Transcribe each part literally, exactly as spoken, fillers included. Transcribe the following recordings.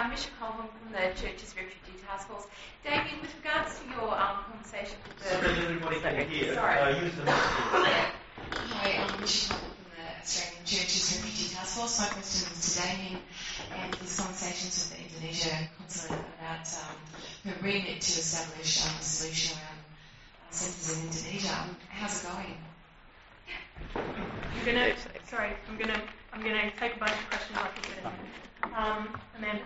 um, Misha Colvin from the Churches Refugee Task Force. Damien, with regards to your um, conversation with the... So that everybody can hear, Sorry. uh, use the microphone. Hi, I'm Misha Colvin from the Australian Churches Refugee Task Force. My question is to Damien and his conversations with the Indonesia consulate about um, her remit to establish um, a solution around uh, centres in Indonesia. Um, how's it going? I'm gonna, sorry, I'm gonna, I'm gonna take a bunch of questions off you there. Um, Amanda.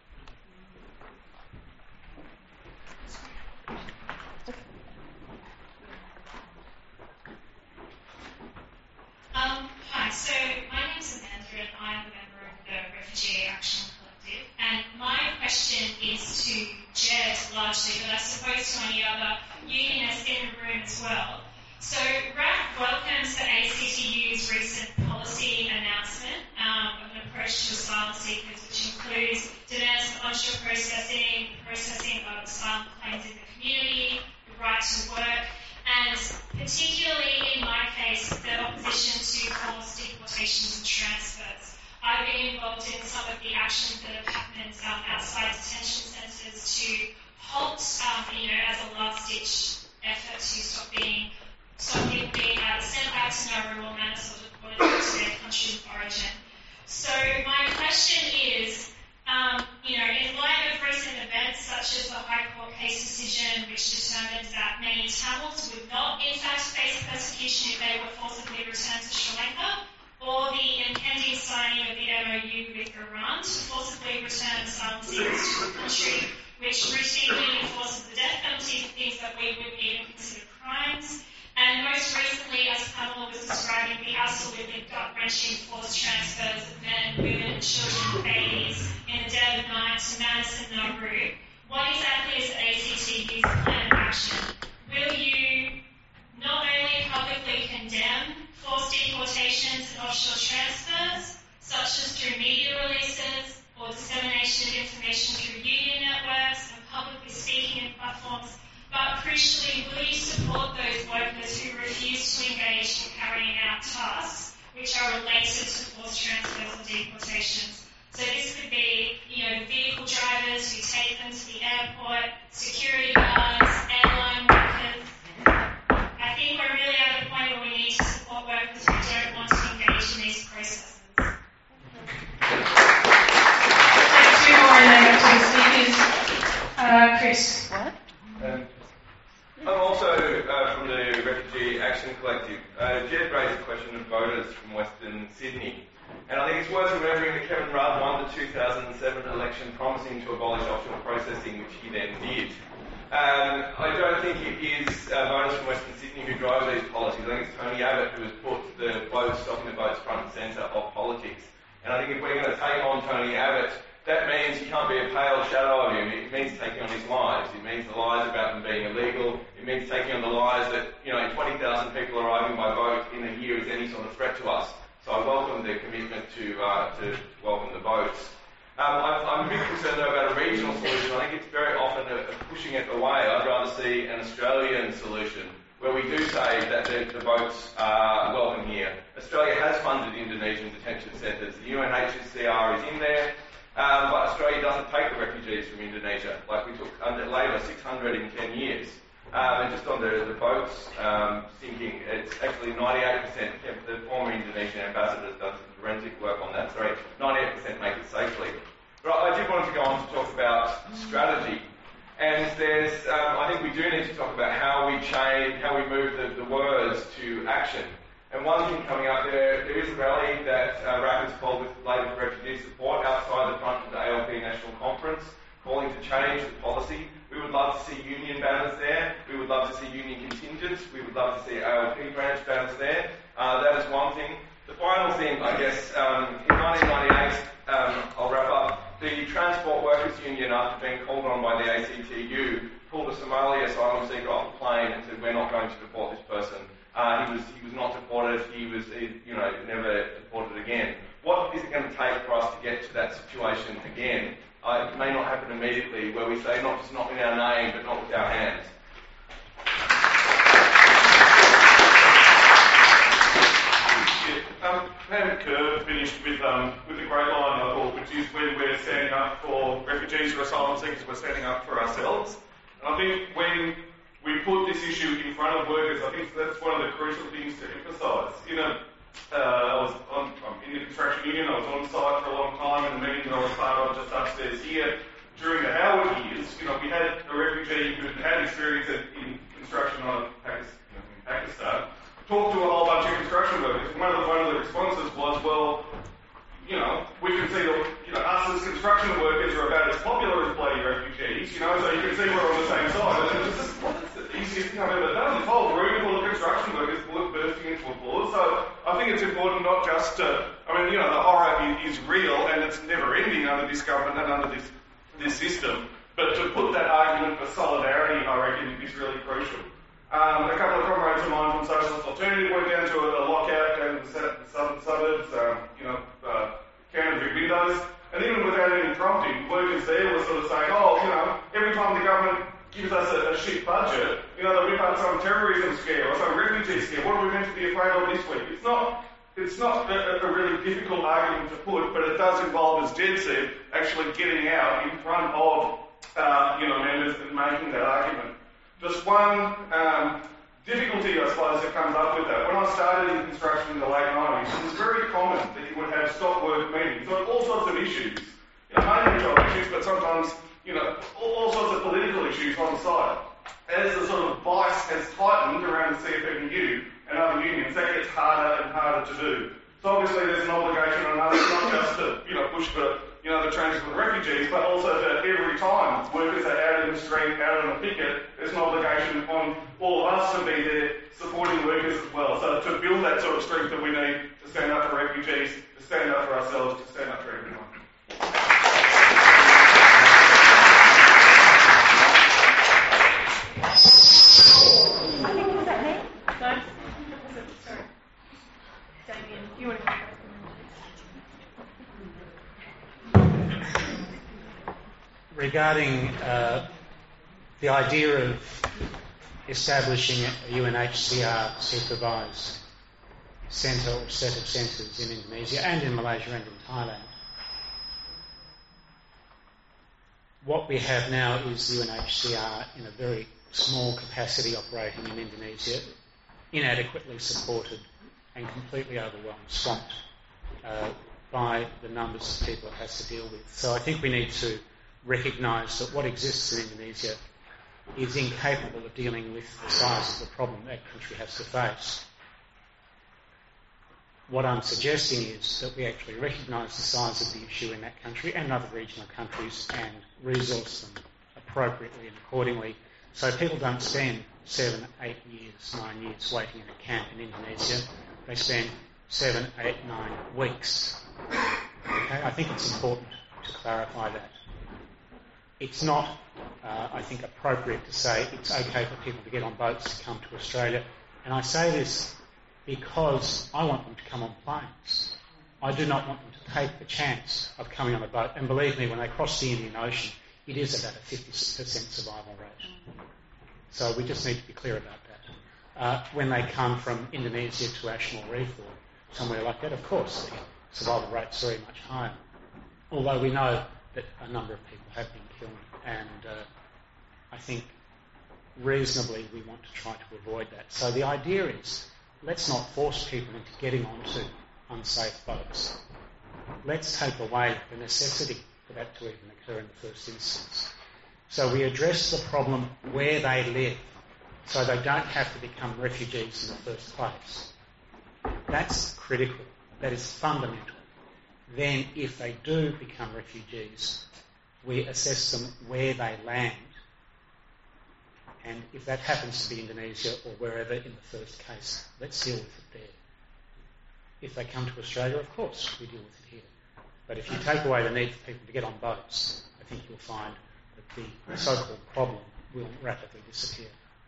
Um, hi, so my name's Amanda and I'm a member of the Refugee Action Collective, and my question is to Jed largely, but I suppose to any other unionists in the room as well. So R A F welcomes the A C T U's recent policy announcement um, of an approach to asylum seekers, which includes demands for onshore processing, processing of asylum claims in the community, the right to work, and particularly in my case, the opposition to forced deportations and transfers. I've been involved in some of the actions that have happened um, outside detention centres to halt, um, you know, as a last-ditch effort to stop being stop people being either sent back to Nauru or Manus or deported to their country of origin. So my question is, um, you know, in light of recent events such as the High Court case decision which determined that many Tamils would not in fact face persecution if they were forcibly returned to Sri Lanka, or the impending signing of the M O U with Iran to forcibly return asylum seekers to a country which routinely enforces the death penalty for things that we wouldn't even consider crimes, and most recently, as Pamela was describing, the absolutely gut-wrenching forced transfers of men, women, children, babies in the dead of night to Manus and Nauru. What exactly is the A C T U's plan of action? Will you not only publicly condemn forced deportations and offshore transfers, such as through media releases or dissemination of information through union networks and publicly speaking in platforms, but crucially, will you support those workers who refuse to engage in carrying out tasks which are related to forced transfers or deportations? So this could be, you know, vehicle drivers who take them to the airport, security guards, airline workers. I think we're really at a point where we need to support workers who don't want to engage in these processes. Two more and then back to the speakers. Uh, Chris. What? Um, I'm also uh, from the Refugee Action Collective. Uh, Jed raised a question of voters from Western Sydney. And I think it's worth remembering that Kevin Rudd won the two thousand seven election promising to abolish offshore processing, which he then did. Um, I don't think it is uh, voters from Western Sydney who drive these policies. I think it's Tony Abbott who has put the votes, stopping the votes front and centre of politics. And I think if we're going to take on Tony Abbott, that means you can't be a pale shadow of him. It means taking on his lies. It means the lies about them being illegal. It means taking on the lies that, you know, twenty thousand people arriving by boat in a year is any sort of threat to us. So I welcome the commitment to uh, to welcome the votes. Um, I'm, I'm a bit concerned though about a regional solution. I think it's very often a, a pushing it away. I'd rather see an Australian solution where we do say that the, the votes are welcome here. Australia has funded Indonesian detention centres. The U N H C R is in there. Um, but Australia doesn't take the refugees from Indonesia, like we took under Labor six hundred in ten years. Um, and just on the, the boats um, sinking, it's actually ninety-eight percent, the former Indonesian ambassador has done some forensic work on that, sorry, ninety-eight percent make it safely. But I did want to go on to talk about strategy. And there's, um, I think we do need to talk about how we change, how we move the, the words to action. And one thing coming up there, there is a rally that uh, R A F has called with Labor for Refugee Support outside the front of the A L P National Conference, calling to change the policy. We would love to see union banners there. We would love to see union contingents. We would love to see A L P branch banners there. Uh, that is one thing. The final thing, I guess, um, in nineteen ninety-eight, um, I'll wrap up, the Transport Workers Union, after being called on by the A C T U, pulled a Somali asylum seeker off a plane and said, we're not going to deport this person. Uh, he was he was not deported. He was he, you know never deported again. What is it going to take for us to get to that situation again? Uh, it may not happen immediately, where we say not just not in our name, but not with our hands. Um, Pam Kerr finished with um, with a great line, I thought, which is when we're standing up for refugees or asylum seekers, we're standing up for ourselves. And I think when we put this issue in front of workers, I think that's one of the crucial things to emphasise. You know, uh, I was on, I'm in the construction union, I was on site for a long time, and the meeting that I was part of just upstairs here, during the Howard years, you know, we had a refugee who had experience in construction on Pakistan, you know, in Pakistan, talked to a whole bunch of construction workers, and one of the, one of the responses was, well, you know, we can see that, you know, us as construction workers are about as popular as bloody refugees, you know, so you can see we're on the same side. And it was just, well, that's the easiest thing I've ever done. This whole room full of construction workers bursting into applause. So I think it's important not just to, I mean, you know, the horror is, is real and it's never ending under this government and under this this system, but to put that argument for solidarity, I reckon, is really crucial. Um, a couple of comrades of mine from Socialist Alternative went down to a, a lockout down in the southern suburbs, um, you know, uh, Canterbury windows, and even without any prompting, workers there were sort of saying, oh, you know, every time the government gives us a, a shit budget, you know, they whip out some terrorism scare or some refugee scare. What are we meant to be afraid of this week? It's not It's not a, a really difficult argument to put, but it does involve, as Jed said, actually getting out in front of, uh, you know, members and making that argument. Just one um, difficulty, I suppose, that comes up with that. When I started in construction in the late nineties, it was very common that you would have stop work meetings on all sorts of issues. You know, mainly job issues, but sometimes, you know, all, all sorts of political issues on site. As the sort of vice has tightened around the C F M U and other unions, that gets harder and harder to do. So obviously there's an obligation on us not just to, you know, push for, you know, the changes for the refugees, but also that every time workers are out in the street, out on a picket, there's an obligation on all of us to be there supporting workers as well. So to build that sort of strength that we need to stand up for refugees, to stand up for ourselves, to stand up for everyone. I think, was that me? No? Sorry. Damien, you want to go first? Regarding uh, the idea of establishing a U N H C R supervised centre or set of centres in Indonesia and in Malaysia and in Thailand, what we have now is the U N H C R in a very small capacity operating in Indonesia, inadequately supported and completely overwhelmed, swamped uh, by the numbers of people it has to deal with. So I think we need to recognise that what exists in Indonesia is incapable of dealing with the size of the problem that country has to face. What I'm suggesting is that we actually recognise the size of the issue in that country and other regional countries and resource them appropriately and accordingly, so people don't spend seven, eight years, nine years waiting in a camp in Indonesia. They spend seven, eight, nine weeks. Okay? I think it's important to clarify that. It's not, uh, I think, appropriate to say it's okay for people to get on boats to come to Australia. And I say this because I want them to come on planes. I do not want them to take the chance of coming on a boat. And believe me, when they cross the Indian Ocean, it is about a fifty percent survival rate. So we just need to be clear about that. Uh, when they come from Indonesia to Ashmore Reef or somewhere like that, of course, the survival rate's very much higher. Although we know that a number of people have been killed, and uh, I think reasonably we want to try to avoid that. So the idea is, let's not force people into getting onto unsafe boats. Let's take away the necessity for that to even occur in the first instance. So we address the problem where they live, so they don't have to become refugees in the first place. That's critical. That is fundamental. Then, if they do become refugees, we assess them where they land. And if that happens to be Indonesia or wherever in the first case, let's deal with it there. If they come to Australia, of course, we deal with it here. But if you take away the need for people to get on boats, I think you'll find that the so-called problem will rapidly disappear.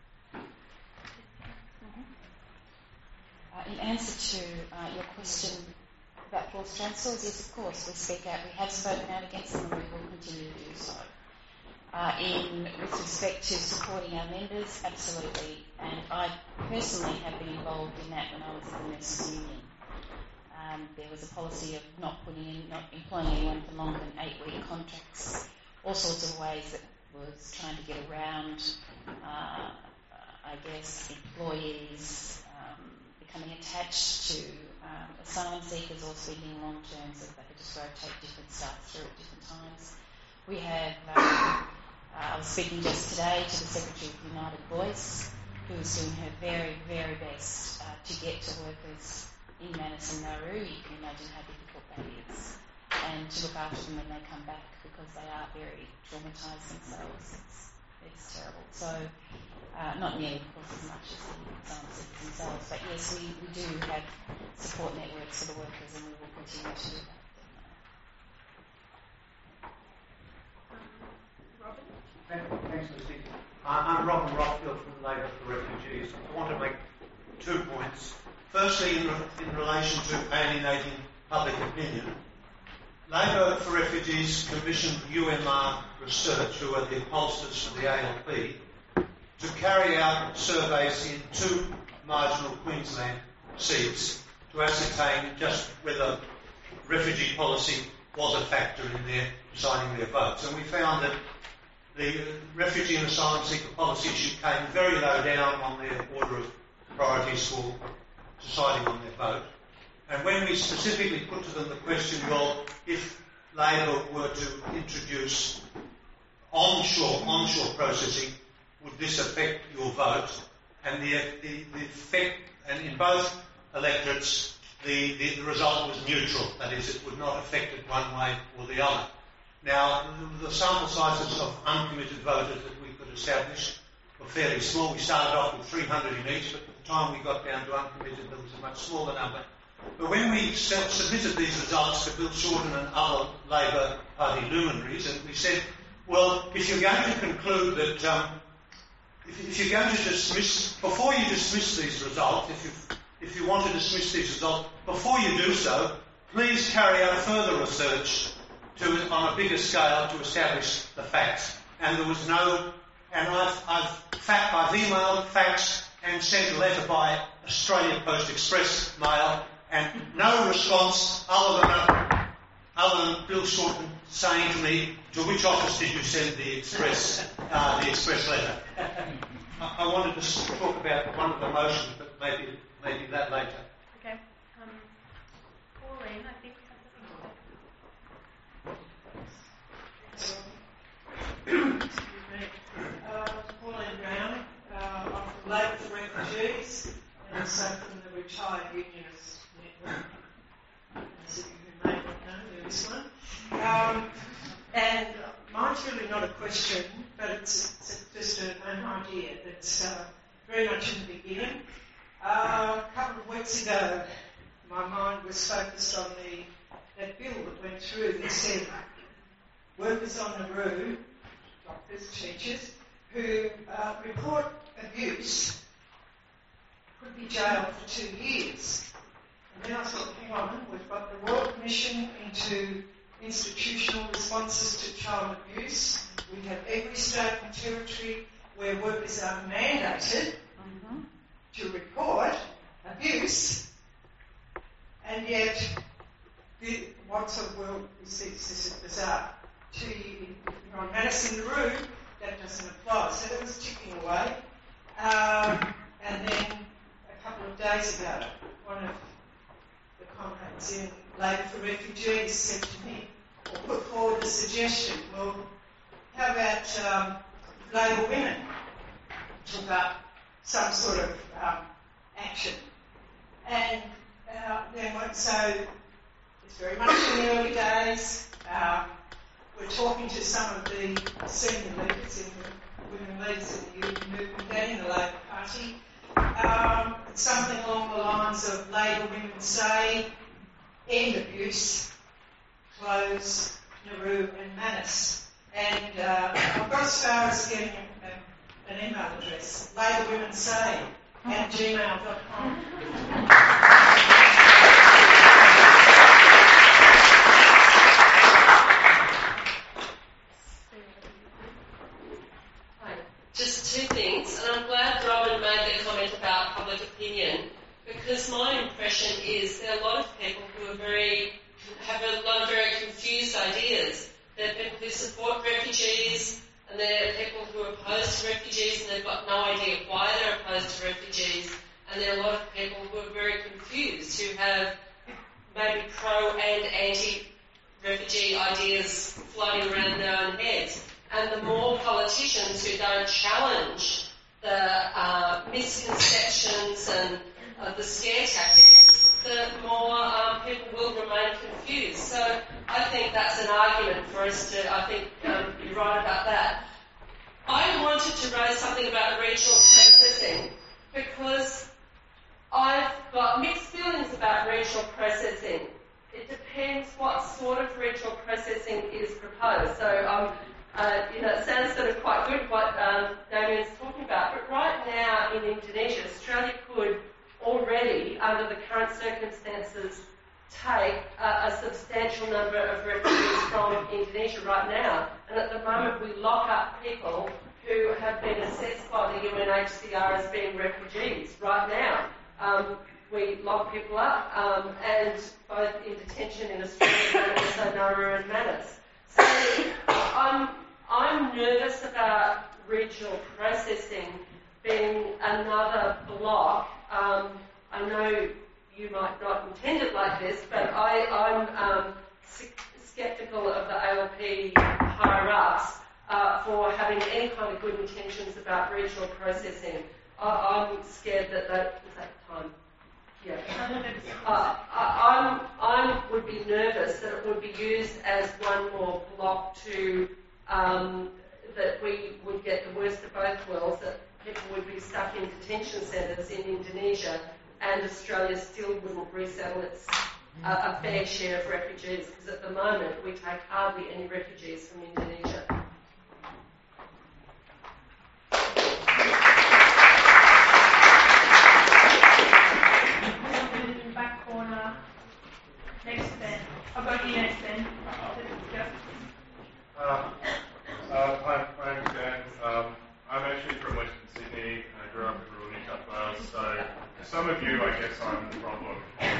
Uh, in answer to uh, your question about forced transfers, yes, of course, we speak out. We have spoken out against them and we will continue to do so. Uh, in with respect to supporting our members, absolutely. And I personally have been involved in that when I was in the Nurses Union. Um, there was a policy of not putting in, not employing anyone for longer than eight-week contracts, all sorts of ways that was trying to get around, uh, I guess, employees um, becoming attached to um, asylum seekers or spending long terms, so they could just rotate different staff through at different times. We have, um, uh, I was speaking just today to the Secretary of United Voice, who is doing her very, very best uh, to get to workers in Manus and Nauru. You can imagine how difficult that is. And to look after them when they come back, because they are very traumatised themselves. It's, it's terrible. So, uh, not nearly, of course, as much as the asylum seekers themselves. But yes, we, we do have support networks for the workers, and we will continue to do that. Robin? Thanks, Lucy. I'm Robin Rockfield from Labour for Refugees. I want to make two points. Firstly, in, in relation to alienating public opinion, Labour for Refugees commissioned U M R Research, who are the pollsters for the A L P, to carry out surveys in two marginal Queensland seats to ascertain just whether refugee policy was a factor in their deciding their votes. And we found that the refugee and asylum seeker policy issue came very low down on their order of priorities for deciding on their vote. And when we specifically put to them the question, well, if Labor were to introduce onshore onshore processing, would this affect your vote? And the, the, the effect, and in both electorates, the, the, the result was neutral. That is, it would not affect it one way or the other. Now, the, the sample sizes of uncommitted voters that we could establish were fairly small. We started off with three hundred in each, but by the time we got down to uncommitted, there was a much smaller number. But when we submitted these results to Bill Shorten and other Labor Party luminaries, and we said, well, if you're going to conclude that, um, if, if you're going to dismiss, before you dismiss these results, if you if you want to dismiss these results, before you do so, please carry out further research to, on a bigger scale, to establish the facts. And there was no, and I've, I've, fact, I've emailed, faxed, and sent a letter by Australia Post Express mail, and no response other than a, other than Bill Shorten saying to me, to which office did you send the express uh, the express letter? I, I wanted to talk about one of the motions, but maybe maybe that later. Okay. Um, Pauline, I think Excuse me. Uh, Pauline Brown. Uh, I'm from Labour for Refugees, and also from the Retired Unionist Network. As if you may not know, this one. Um, and mine's really not a question, but it's, it's just a, an idea that's uh, very much in the beginning. Uh, a couple of weeks ago, my mind was focused on the that bill that went through that said workers on Nauru, doctors, teachers, who uh, report abuse could be jailed for two years. And then I thought, hang on, we've got the Royal Commission into institutional responses to child abuse. We have every state and territory where workers are mandated mm-hmm. to report abuse, and yet the, what sort of world is this? This is bizarre. To you, you're on Manus and Nauru, that doesn't apply. So that was ticking away. Um, and then a couple of days ago, one of the comrades in Labour for Refugees said to me, or put forward a suggestion, well, how about um, Labour women took up some sort of um, action? And uh, then what, so it's very much in the early days. Um, we're talking to some of the senior leaders in the women leaders in the union movement and in the Labour Party. Um, something along the lines of Labour women say, end abuse, close Nauru and Manus. And uh, I've got as far as getting a, a, an email address, Labour Women Say at gmail dot com. Just two things, and I'm glad Robin made the comment about public opinion, because my impression is there are a lot of people who are very, have a lot of very confused ideas. There are people who support refugees, and there are people who are opposed to refugees, and they've got no idea why they're opposed to refugees. And there are a lot of people who are very confused, who have maybe pro and anti-refugee ideas floating around their own heads. And the more politicians who don't challenge the uh, misconceptions and uh, the scare tactics, the more um, people will remain confused. So I think that's an argument for us to, I think um, you're right about that. I wanted to raise something about regional processing because I've got mixed feelings about regional processing. It depends what sort of regional processing is proposed. So, um, uh, you know, it sounds sort of quite good what um, Damien's talking about, but right now in Indonesia, Australia could already, under the current circumstances, take a, a substantial number of refugees from Indonesia right now. And at the moment, we lock up people who have been assessed by the U N H C R as being refugees right now. Um, we lock people up, um, and both in detention in Australia and also Nauru and Manus. So I'm, I'm nervous about regional processing being another block. Um, I know you might not intend it like this, but I, I'm um, sceptical of the A L P higher-ups uh, for having any kind of good intentions about regional processing. I, I'm scared that that is that time. Yeah. Uh, I, I'm I would be nervous that it would be used as one more block to um, that we would get the worst of both worlds. That people would be stuck in detention centres in Indonesia, and Australia still wouldn't resettle its uh, a fair share of refugees, because at the moment we take hardly any refugees from Indonesia. Back corner. Next Ben. I'll go to you next Ben. Yeah. Uh, uh, hi, my name's Dan. Um, I'm actually from Western Sydney, and I grew up in rural New South Wales, so for some of you, I guess I'm the problem.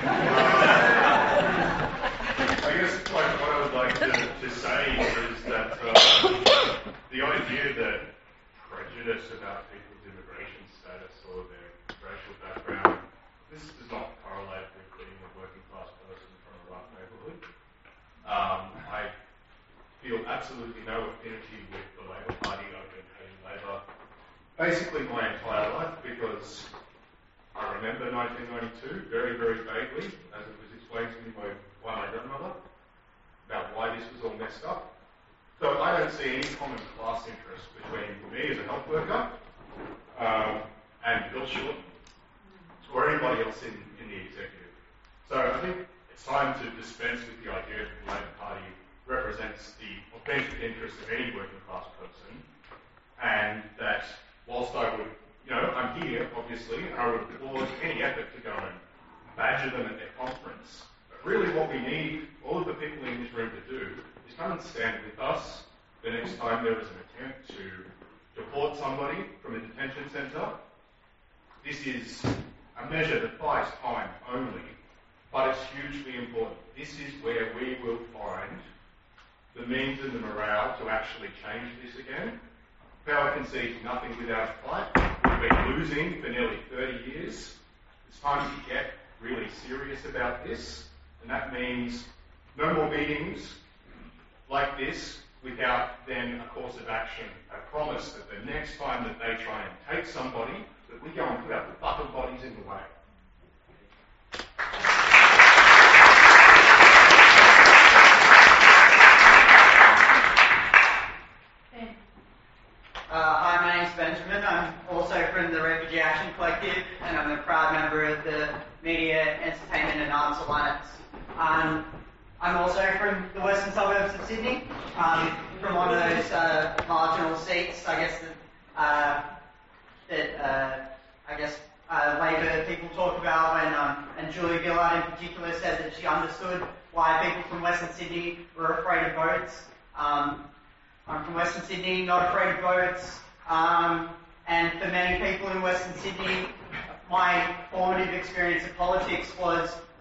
Uh, I guess like, what I would like to, to say is that uh, the idea that prejudice about people's immigration status or their racial background, this does not correlate with being a working class person from a rough neighbourhood. Um, I feel absolutely no affinity with the Labor Party. I've been hating Labor basically my entire life because I remember nineteen ninety-two very, very vaguely, as it was explained to me by, by my grandmother, about why this was all messed up. So I don't see any common class interest between me as a health worker um, and Bill Short or anybody else in, in the executive. So I think it's time to dispense with the idea that the Labor Party represents the authentic interests of any working class person, and that whilst I would, you know, I'm here, obviously, and I would applaud any effort to go and badger them at their conference, but really what we need all of the people in this room to do is come and stand with us the next time there is an attempt to deport somebody from a detention centre. This is a measure that buys time only, but it's hugely important. This is where we will find the means and the morale to actually change this again. Power concedes nothing without a fight. We've been losing for nearly thirty years. It's time to get really serious about this, and that means no more meetings like this without then a course of action, a promise that the next time that they try and take somebody, that we go and put our fucking bodies in the way. Uh, hi, my name's Benjamin. I'm also from the Refugee Action Collective, and I'm a proud member of the Media, Entertainment and Arts Alliance. Um, I'm also from the western suburbs of Sydney, um, from one of those uh, marginal seats, I guess, that, uh, that uh, I guess uh, Labor people talk about when, um, and Julia Gillard in particular said that she understood why people from Western Sydney were afraid of votes. Um, I'm from Western Sydney, not afraid of votes, um, and for many people in Western Sydney, my formative experience of politics was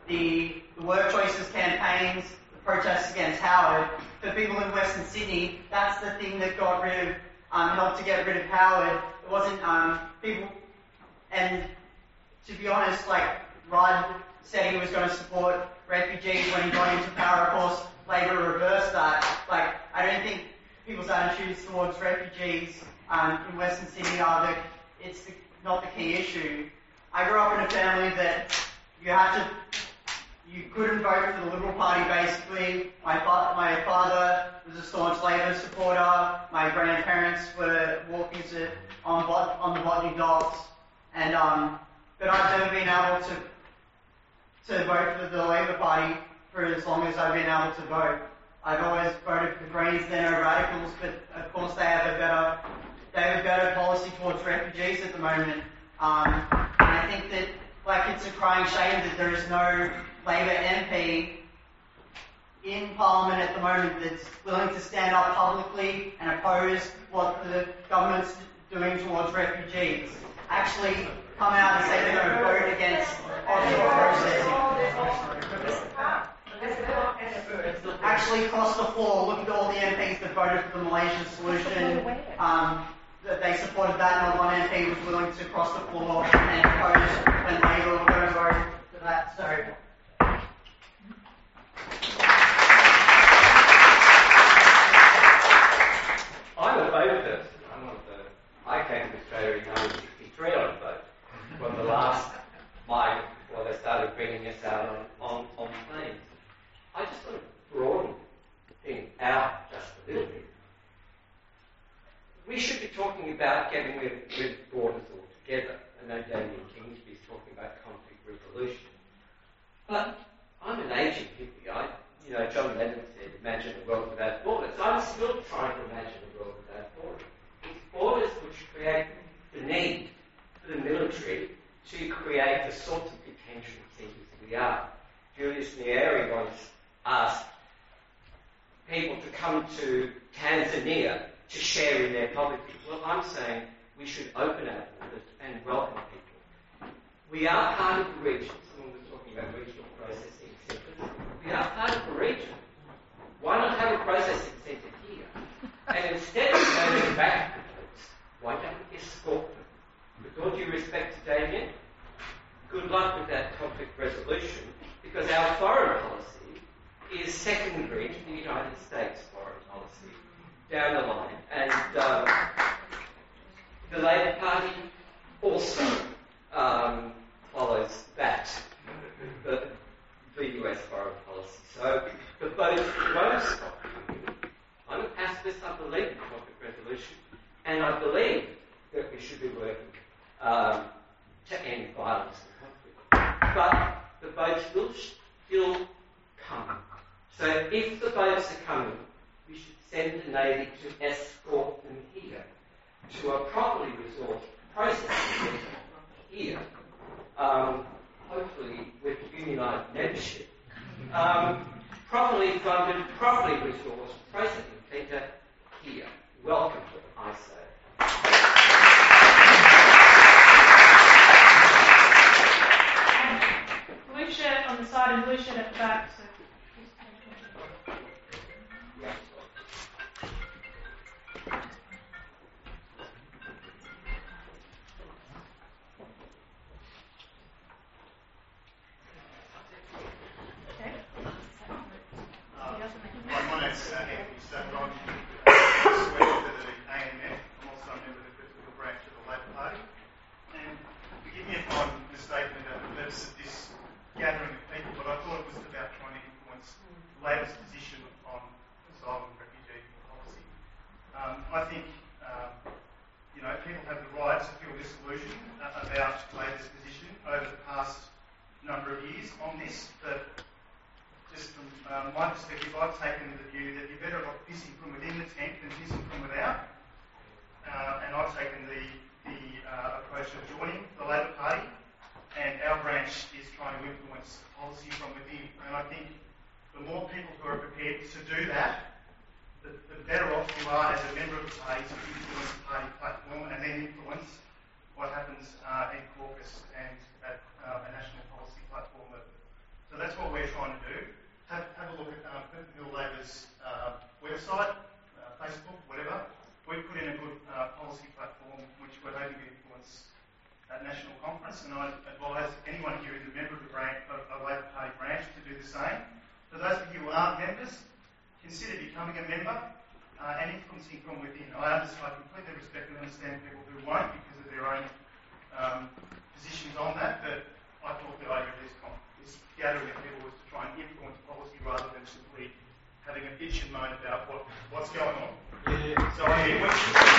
the, the work choices campaigns, the protests against Howard. For people in Western Sydney, that's the thing that got rid of, um, helped to get rid of Howard. It wasn't um, people, and to be honest, like Rod said he was going to support refugees when he got into power. Of course, Labor reversed that. Like, I don't think people's attitudes towards refugees um, in Western Sydney are the, it's the, not the key issue. I grew up in a family that you had to, you couldn't vote for the Liberal Party basically. My, fa- my father was a staunch Labor supporter. My grandparents were walkers at, on, bot- on the Botany Docks. And, um, but I've never been able to to vote for the Labor Party for as long as I've been able to vote. I've always voted for Greens, then are Radicals, but of course they have a better, they have a better policy towards refugees at the moment. Um, and I think that, like, it's a crying shame that there is no Labor M P in Parliament at the moment that's willing to stand up publicly and oppose what the government's doing towards refugees. Actually come out and say they're going to vote against offshore processing. Actually cross the floor, look at all the M Ps that voted for the Malaysian solution. Um, that they supported that, not one M P was willing to cross the floor and oppose when Labor were going to vote for that. So I'm a vote person. I'm one of the, I came to Australia in nineteen sixty-three on a vote. From the last migrant before they started bringing us out on, on, on planes. I just want to broaden things out just a little bit. We should be talking about getting rid of borders altogether. I know Damien Kingsby is talking about conflict resolution. But I'm an aging hippie. I, you know, John Lennon said, imagine a world without borders. I'm still trying to imagine a world without borders. It's borders which create the need for the military to create the sorts of detention centres we are. Julius Nyeri once asked people to come to Tanzania to share in their poverty. Well, I'm saying we should open our borders and welcome people. We are part of the region. Someone was talking about regional processing centres. We are part of the region. Why not have a processing centre here? And instead of going backwards, why don't we escort them? With all due respect to Damien, good luck with that conflict resolution, because our foreign policy is secondary to the United States foreign policy down the line. And um, the Labor Party also um, follows that, the, the U S foreign policy. So the vote won't stop. I'm a pacifist, I believe in conflict resolution, and I believe that we should be working um, to end violence and conflict. But the votes will still come. So if the votes are coming, we should send the Navy to escort them here to a properly resourced processing centre here, um, hopefully with unionised membership, um, properly funded, properly resourced processing centre here. Welcome, I say. Blue shirt on the side and blue shirt at the back. So. So that's what we're trying to do. Have, have a look at um, Hill Labor's uh, website, uh, Facebook, whatever. We've put in a good uh, policy platform which we're hoping to influence at national conference, and I advise anyone here who's a member of the branch, of a Labor Party branch to do the same. For those of you who aren't members, consider becoming a member uh, and influencing from within. I, understand, I completely respect and understand people who won't because of their own um, positions on that, but I thought the idea of this, this gathering of people was to try and influence policy rather than simply having a bitch and moan about what, what's going on. Yeah. So I mean,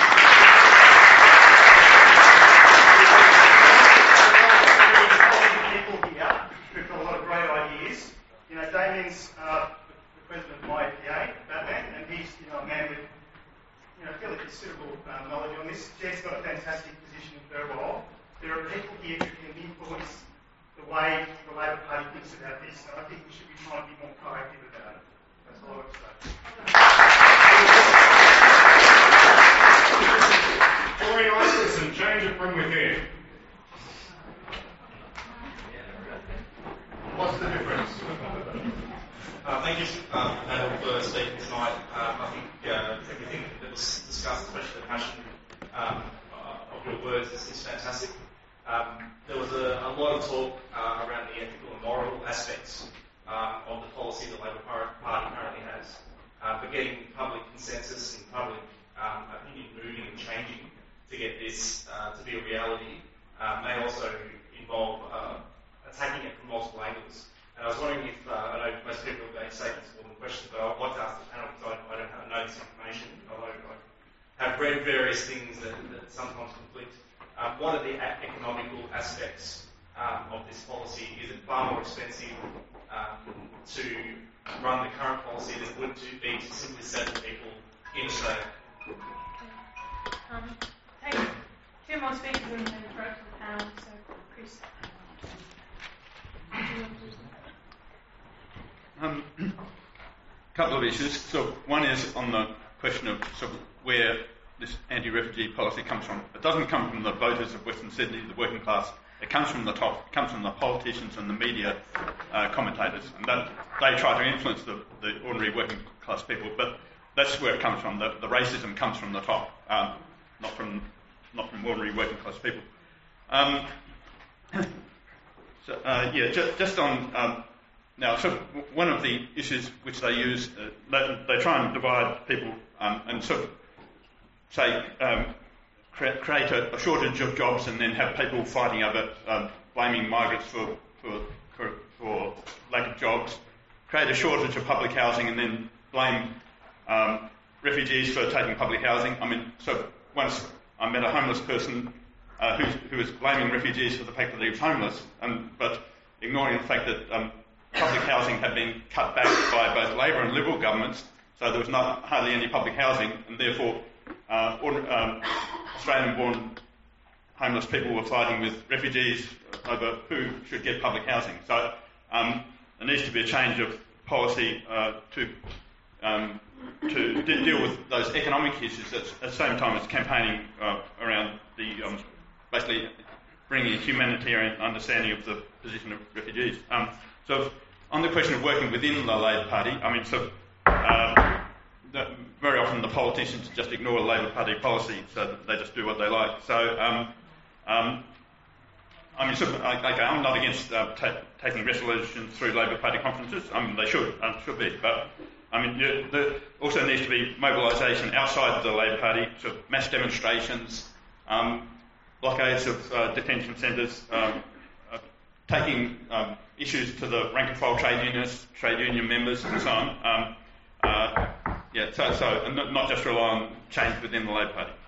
people here who've got a lot of great ideas. You know, Damien's uh, the president of my A P A, Batman, and he's you know a man with you know fairly considerable um, knowledge on this. Jed's got a fantastic position in Burwell. There are people here who can influence the way the Labor Party thinks about this, and I think we should be trying to be more proactive about it. That's all I would say. Tory Isis and change it from within. What's the difference? Uh, thank you, um, Adel, for speaking tonight. Um, I think uh, everything that was discussed, especially the passion um, uh, of your words, is, is fantastic. Um, there was a, a lot of talk uh, around the ethical and moral aspects um, of the policy the Labor Party currently has. Uh, but getting public consensus and public um, opinion moving and changing to get this uh, to be a reality uh, may also involve uh, attacking it from multiple angles. And I was wondering if, uh, I know most people are going to say this more than questions, but I'd like to ask the panel, because I, I don't have, know this information, although I have read various things that, that sometimes conflict. Um, what are the economical aspects um, of this policy? Is it far more expensive um, to run the current policy than it would to be to simply settle people in Australia? Um, take two more speakers and then throw it to the panel. So, Chris. Um, a couple of issues. So one is on the question of sort of where this anti-refugee policy comes from. It doesn't come from the voters of Western Sydney, the working class. It comes from the top. It comes from the politicians and the media uh, commentators, and that they try to influence the, the ordinary working class people. But that's where it comes from. The, the racism comes from the top, um, not from not from ordinary working class people. Um, so, uh, yeah, ju- just on. Um, Now, so one of the issues which they use, uh, they, they try and divide people um, and sort of say um, cre- create a, a shortage of jobs and then have people fighting over um, blaming migrants for, for, for, for lack of jobs, create a shortage of public housing and then blame um, refugees for taking public housing. I mean, so once I met a homeless person uh, who, who was blaming refugees for the fact that he was homeless, um, but ignoring the fact that um, public housing had been cut back by both Labor and Liberal governments, so there was not hardly any public housing, and therefore uh, um, Australian-born homeless people were fighting with refugees over who should get public housing. So um, there needs to be a change of policy uh, to um, to de- deal with those economic issues at, at the same time as campaigning uh, around the um, basically bringing a humanitarian understanding of the position of refugees. Um, So on the question of working within the Labor Party, I mean, so uh, the, very often the politicians just ignore Labor Party policy, so they just do what they like. So, um, um, I mean, so, okay, I'm not against uh, ta- taking resolutions through Labor Party conferences. I mean, they should, uh, should be, but I mean, yeah, there also needs to be mobilisation outside the Labor Party, so mass demonstrations, um, blockades of uh, detention centres, um, uh, taking um, issues to the rank and file trade unionists, trade union members, and so on. Um, uh, yeah, so, so and not, not just rely on change within the Labor Party.